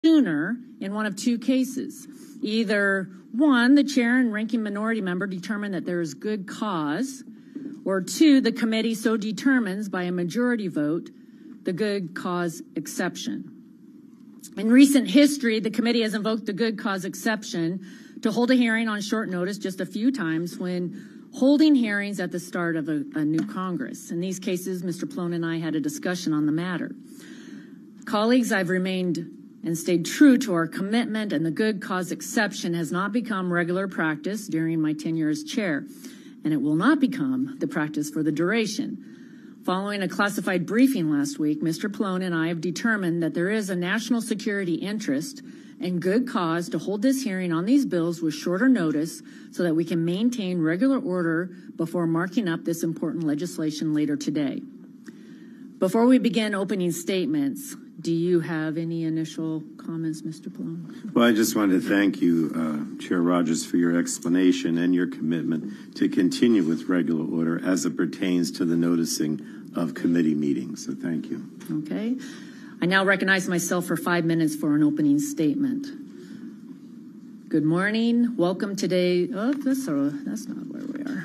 sooner in one of two cases. Either one, the chair and ranking minority member determine that there is good cause, or two, the committee so determines by a majority vote the good cause exception. In recent history, the committee has invoked the good cause exception to hold a hearing on short notice just a few times when holding hearings at the start of a new Congress. In these cases, Mr. Pallone and I had a discussion on the matter. Colleagues, I've remained and stayed true to our commitment, and the good cause exception has not become regular practice during my tenure as chair, and it will not become the practice for the duration. Following a classified briefing last week, Mr. Pallone and I have determined that there is a national security interest and good cause to hold this hearing on these bills with shorter notice so that we can maintain regular order before marking up this important legislation later today. Before we begin opening statements, do you have any initial comments, Mr. Pallone? Well, I just wanted to thank you, Chair Rogers, for your explanation and your commitment to continue with regular order as it pertains to the noticing of committee meetings. So thank you. Okay. I now recognize myself for 5 minutes for an opening statement. Good morning. Welcome today. Oh, that's not where we are.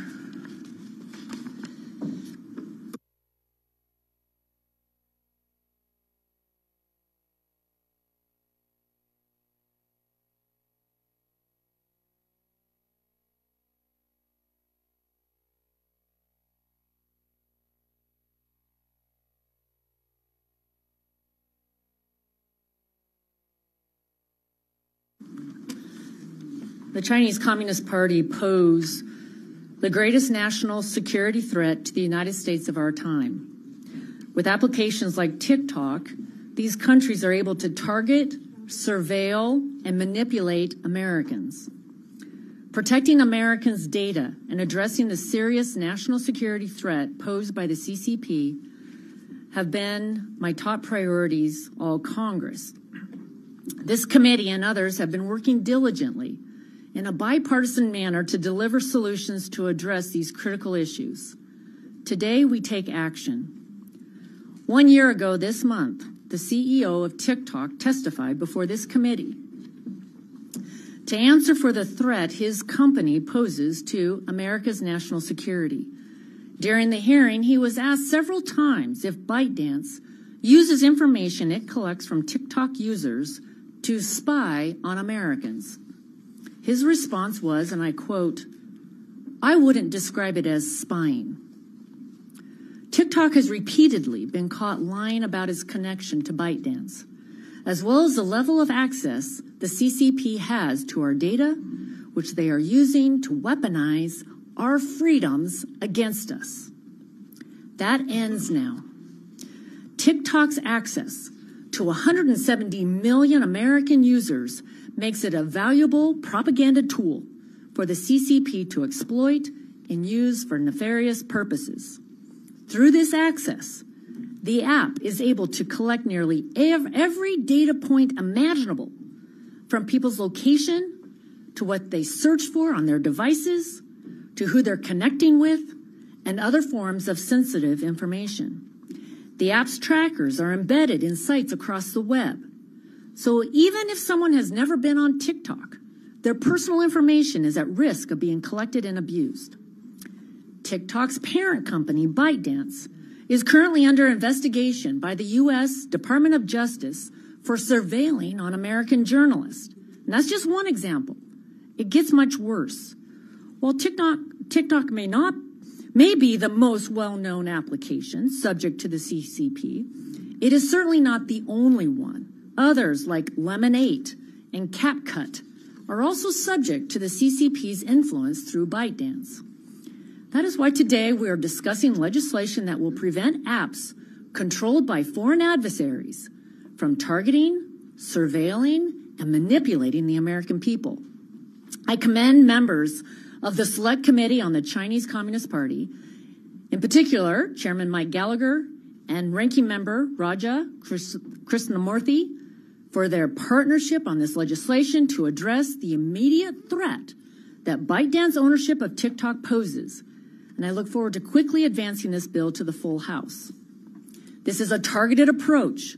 The Chinese Communist Party pose the greatest national security threat to the United States of our time. With applications like TikTok, these countries are able to target, surveil, and manipulate Americans. Protecting Americans' data and addressing the serious national security threat posed by the CCP have been my top priorities all Congress. This committee and others have been working diligently in a bipartisan manner to deliver solutions to address these critical issues. Today, we take action. 1 year ago this month, the CEO of TikTok testified before this committee to answer for the threat his company poses to America's national security. During the hearing, he was asked several times if ByteDance uses information it collects from TikTok users to spy on Americans. His response was, and I quote, "I wouldn't describe it as spying." TikTok has repeatedly been caught lying about its connection to ByteDance, as well as the level of access the CCP has to our data, which they are using to weaponize our freedoms against us. That ends now. TikTok's access to 170 million American users makes it a valuable propaganda tool for the CCP to exploit and use for nefarious purposes. Through this access, the app is able to collect nearly every data point imaginable, from people's location to what they search for on their devices, to who they're connecting with, and other forms of sensitive information. The app's trackers are embedded in sites across the web. So even if someone has never been on TikTok, their personal information is at risk of being collected and abused. TikTok's parent company, ByteDance, is currently under investigation by the U.S. Department of Justice for surveilling on American journalists. And that's just one example. It gets much worse. While TikTok may be the most well-known application subject to the CCP, it is certainly not the only one. Others, like Lemon8 and CapCut, are also subject to the CCP's influence through ByteDance. That is why today we are discussing legislation that will prevent apps controlled by foreign adversaries from targeting, surveilling, and manipulating the American people. I commend members of the Select Committee on the Chinese Communist Party, in particular, Chairman Mike Gallagher and Ranking Member Raja Krishnamurthy, for their partnership on this legislation to address the immediate threat that ByteDance ownership of TikTok poses. And I look forward to quickly advancing this bill to the full House. This is a targeted approach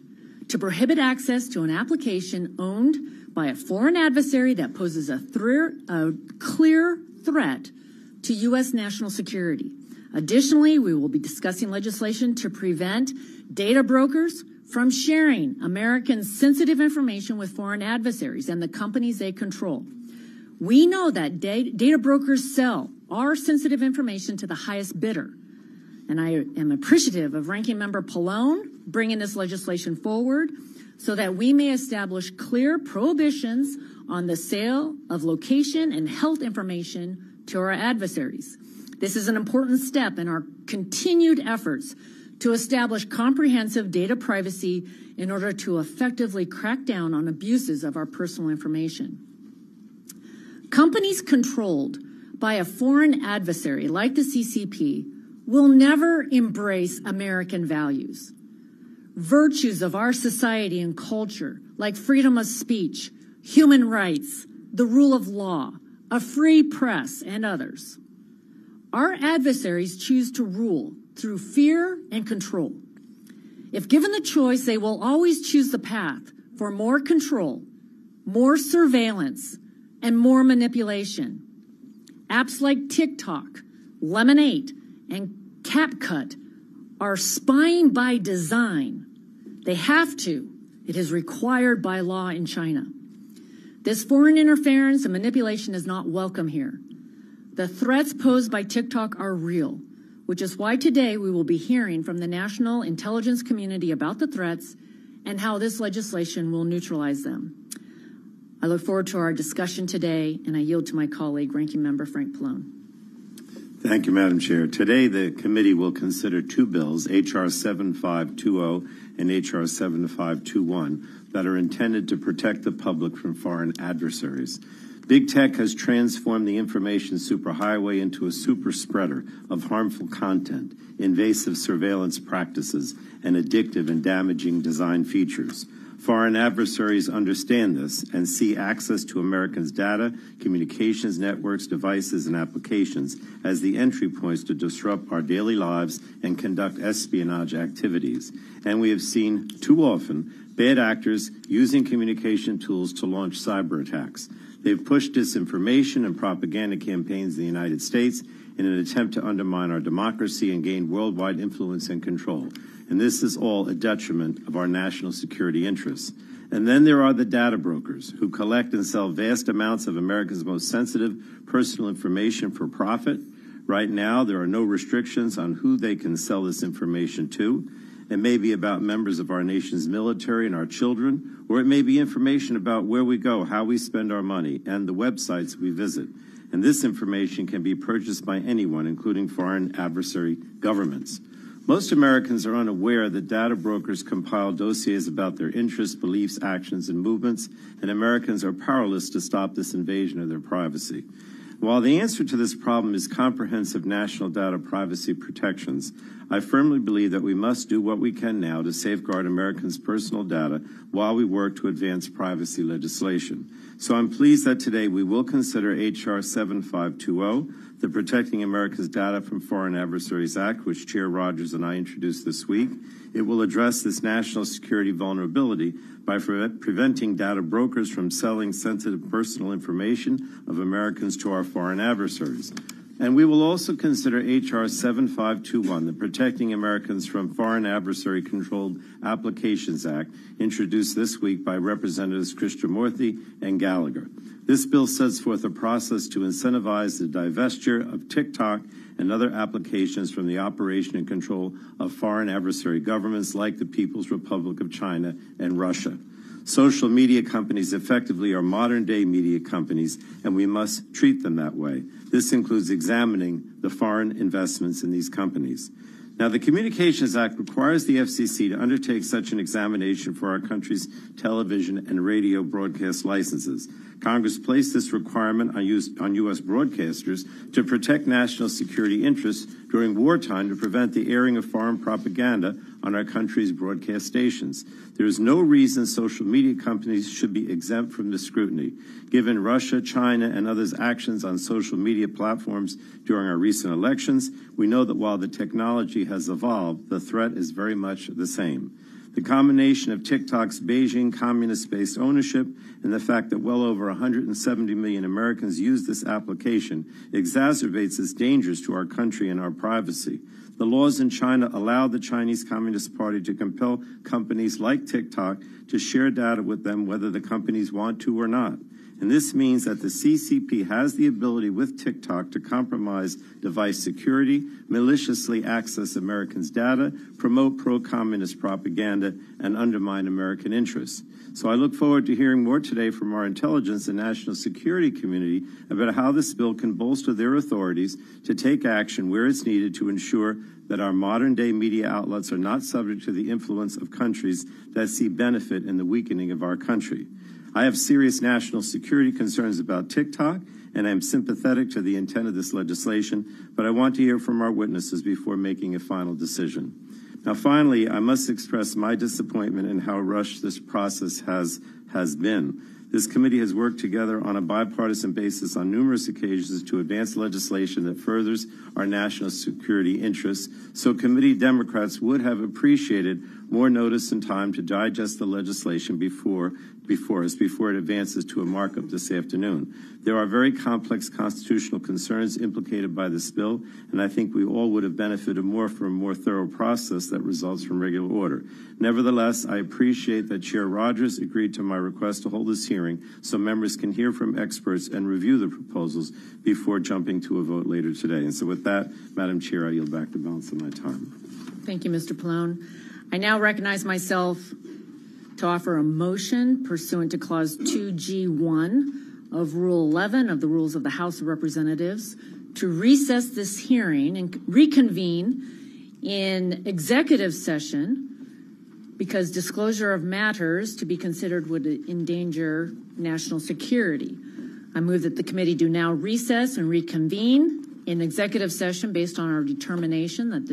to prohibit access to an application owned by a foreign adversary that poses a clear threat to U.S. national security. Additionally, we will be discussing legislation to prevent data brokers from sharing Americans' sensitive information with foreign adversaries and the companies they control. We know that data brokers sell our sensitive information to the highest bidder. And I am appreciative of Ranking Member Pallone bringing this legislation forward so that we may establish clear prohibitions on the sale of location and health information to our adversaries. This is an important step in our continued efforts to establish comprehensive data privacy in order to effectively crack down on abuses of our personal information. Companies controlled by a foreign adversary like the CCP will never embrace American values. Virtues of our society and culture, like freedom of speech, human rights, the rule of law, a free press, and others. Our adversaries choose to rule through fear and control. If given the choice, they will always choose the path for more control, more surveillance, and more manipulation. Apps like TikTok, Lemonade, and CapCut are spying by design. They have to. It is required by law in China. This foreign interference and manipulation is not welcome here. The threats posed by TikTok are real, which is why today we will be hearing from the national intelligence community about the threats and how this legislation will neutralize them. I look forward to our discussion today, and I yield to my colleague, Ranking Member Frank Pallone. Thank you, Madam Chair. Today, the committee will consider two bills, H.R. 7520 and H.R. 7521, that are intended to protect the public from foreign adversaries. Big tech has transformed the information superhighway into a super spreader of harmful content, invasive surveillance practices, and addictive and damaging design features. Foreign adversaries understand this and see access to Americans' data, communications networks, devices, and applications as the entry points to disrupt our daily lives and conduct espionage activities. And we have seen too often bad actors using communication tools to launch cyber attacks. They've pushed disinformation and propaganda campaigns in the United States in an attempt to undermine our democracy and gain worldwide influence and control. And this is all a detriment of our national security interests. And then there are the data brokers who collect and sell vast amounts of America's most sensitive personal information for profit. Right now, there are no restrictions on who they can sell this information to. It may be about members of our nation's military and our children, or it may be information about where we go, how we spend our money, and the websites we visit. And this information can be purchased by anyone, including foreign adversary governments. Most Americans are unaware that data brokers compile dossiers about their interests, beliefs, actions, and movements, and Americans are powerless to stop this invasion of their privacy. While the answer to this problem is comprehensive national data privacy protections, I firmly believe that we must do what we can now to safeguard Americans' personal data while we work to advance privacy legislation. So I'm pleased that today we will consider H.R. 7520, the Protecting America's Data from Foreign Adversaries Act, which Chair Rogers and I introduced this week. It will address this national security vulnerability by preventing data brokers from selling sensitive personal information of Americans to our foreign adversaries. And we will also consider H.R. 7521, the Protecting Americans from Foreign Adversary-Controlled Applications Act, introduced this week by Representatives Krishnamurthy and Gallagher. This bill sets forth a process to incentivize the divestiture of TikTok and other applications from the operation and control of foreign adversary governments like the People's Republic of China and Russia. Social media companies effectively are modern-day media companies, and we must treat them that way. This includes examining the foreign investments in these companies. Now, the Communications Act requires the FCC to undertake such an examination for our country's television and radio broadcast licenses. Congress placed this requirement on U.S. broadcasters to protect national security interests during wartime to prevent the airing of foreign propaganda on our country's broadcast stations. There is no reason social media companies should be exempt from this scrutiny. Given Russia, China, and others' actions on social media platforms during our recent elections, we know that while the technology has evolved, the threat is very much the same. The combination of TikTok's Beijing communist-based ownership and the fact that well over 170 million Americans use this application exacerbates its dangers to our country and our privacy. The laws in China allow the Chinese Communist Party to compel companies like TikTok to share data with them whether the companies want to or not. And this means that the CCP has the ability with TikTok to compromise device security, maliciously access Americans' data, promote pro-communist propaganda, and undermine American interests. So I look forward to hearing more today from our intelligence and national security community about how this bill can bolster their authorities to take action where it's needed to ensure that our modern-day media outlets are not subject to the influence of countries that see benefit in the weakening of our country. I have serious national security concerns about TikTok, and I am sympathetic to the intent of this legislation, but I want to hear from our witnesses before making a final decision. Now, finally, I must express my disappointment in how rushed this process has been. This committee has worked together on a bipartisan basis on numerous occasions to advance legislation that furthers our national security interests, so committee Democrats would have appreciated more notice and time to digest the legislation before it advances to a markup this afternoon. There are very complex constitutional concerns implicated by this bill, and I think we all would have benefited more from a more thorough process that results from regular order. Nevertheless, I appreciate that Chair Rogers agreed to my request to hold this hearing so members can hear from experts and review the proposals before jumping to a vote later today. And so with that, Madam Chair, I yield back the balance of my time. Thank you, Mr. Pallone. I now recognize myself to offer a motion pursuant to Clause 2G1 of Rule 11 of the Rules of the House of Representatives to recess this hearing and reconvene in executive session because disclosure of matters to be considered would endanger national security. I move that the committee do now recess and reconvene in executive session based on our determination that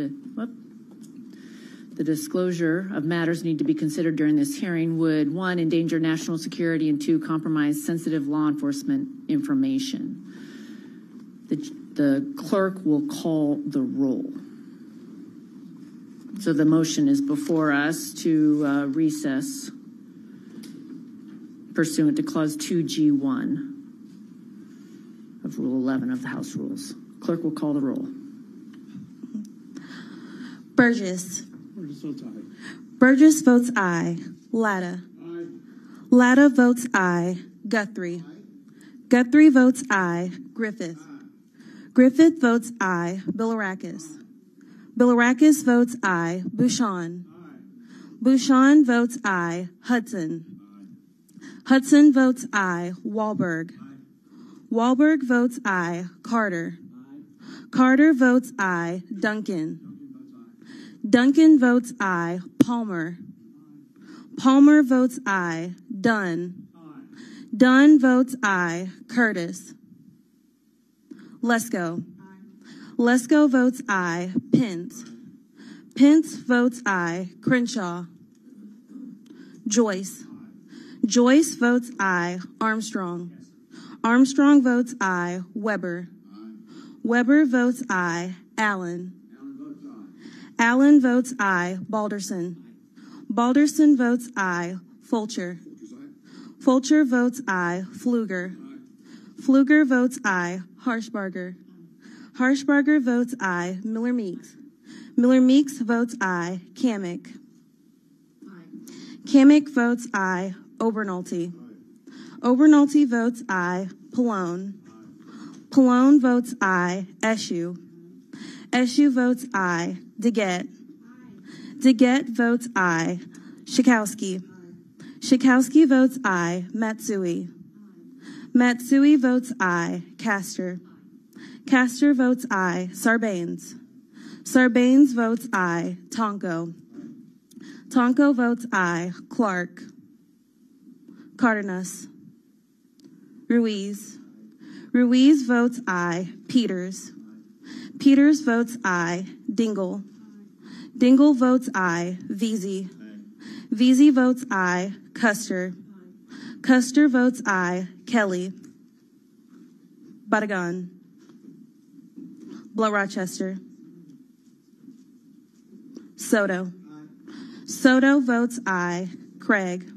the disclosure of matters need to be considered during this hearing would, 1, endanger national security, and 2, compromise sensitive law enforcement information. The clerk will call the roll. So the motion is before us to recess pursuant to Clause 2G1 of Rule 11 of the House Rules. Clerk will call the roll. Burgess. Burgess votes aye. Burgess votes aye. Latta. Aye. Latta votes aye. Guthrie. Aye. Guthrie votes aye. Griffith. Aye. Griffith votes aye. Bilirakis. Bilirakis votes aye. Bouchon. Aye. Bouchon votes aye. Hudson. Aye. Hudson votes aye. Wahlberg. Aye. Wahlberg votes aye. Carter. Aye. Carter votes aye. Duncan. Duncan votes aye. Duncan votes aye. Palmer. Palmer votes aye. Dunn. Aye. Dunn votes aye. Curtis. Lesko. Lesko votes aye. Pence. Pence votes aye. Crenshaw. Joyce. Joyce votes aye. Armstrong. Armstrong votes aye. Weber. Aye. Weber votes aye. Allen. Allen votes aye. Allen votes aye. Balderson. Balderson votes aye. Fulcher. Fulcher's aye. Fulcher votes aye. Pfluger. Aye. Pfluger votes aye. Harshbarger. Harshbarger votes aye. Miller Meeks. Miller Meeks votes aye. Kamek. Kamek votes aye. Obernolte. Obernolte votes aye. Pallone. Pallone votes aye. Eshoo. Eshoo votes aye. DeGette. DeGette votes aye. Schakowsky. Schakowsky votes aye. Matsui. Matsui votes aye. Castor. Castor votes aye. Sarbanes. Sarbanes votes aye. Tonko. Tonko votes aye. Clark. Cardenas. Ruiz. Ruiz votes aye. Peters. Peters votes aye. Dingle. Dingle votes aye. Veazey. Veazey votes aye. Custer. Custer votes aye. Kelly. Badagan. Blow Rochester. Soto. Soto votes aye. Craig.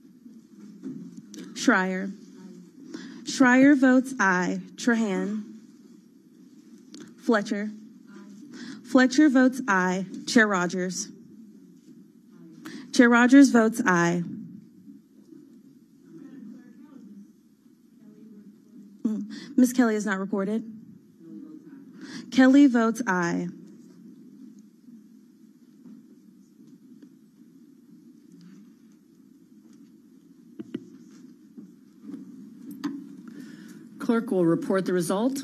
Schreier. Schreier votes aye. Trahan. Fletcher. Fletcher votes aye. Chair Rogers. Chair Rogers votes aye. Ms. Kelly is not recorded. Kelly votes aye. Clerk will report the result.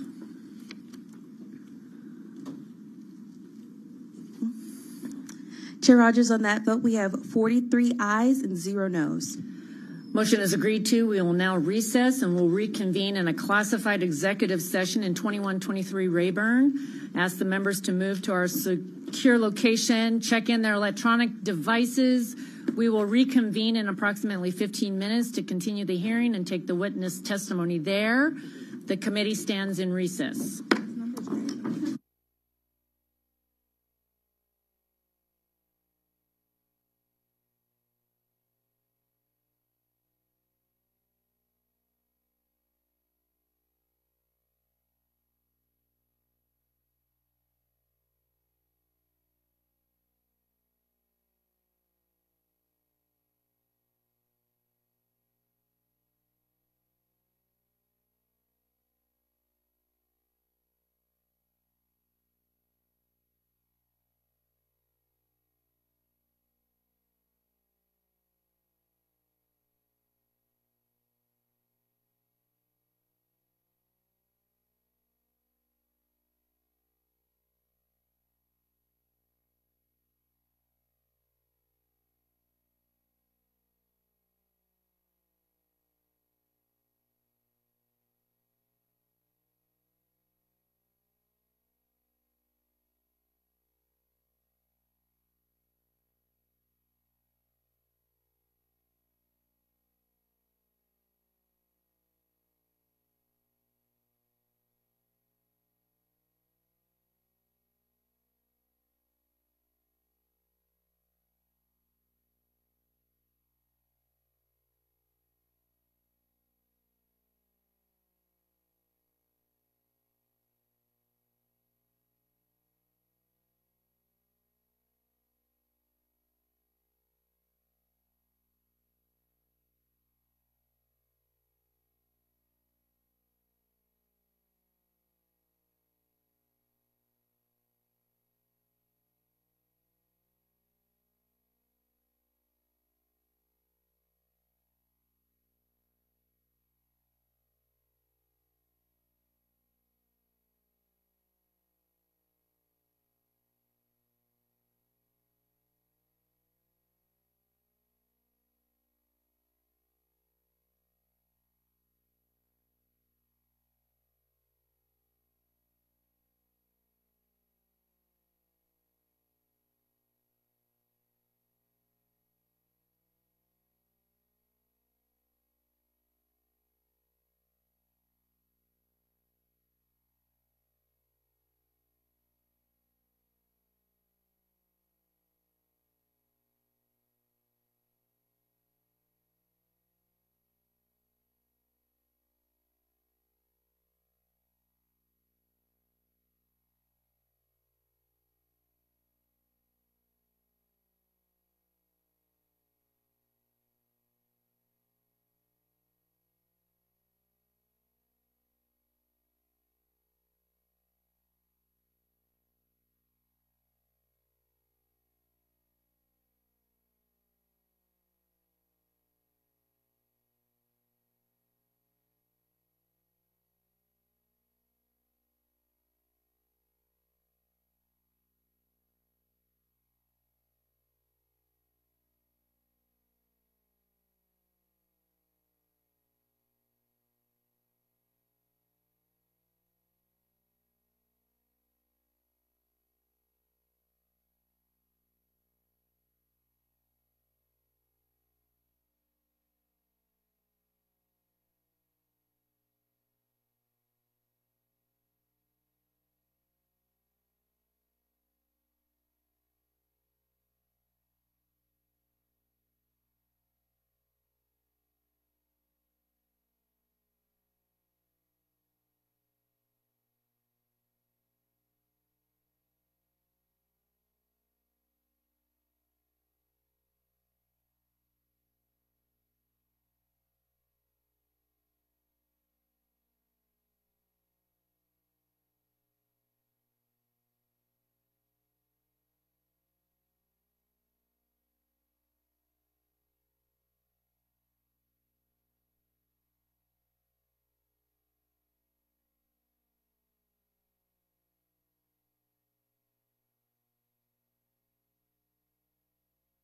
Chair Rogers, on that vote, we have 43 ayes and 0 noes. Motion is agreed to. We will now recess and will reconvene in a classified executive session in 2123 Rayburn. Ask the members to move to our secure location, check in their electronic devices. We will reconvene in approximately 15 minutes to continue the hearing and take the witness testimony there. The committee stands in recess.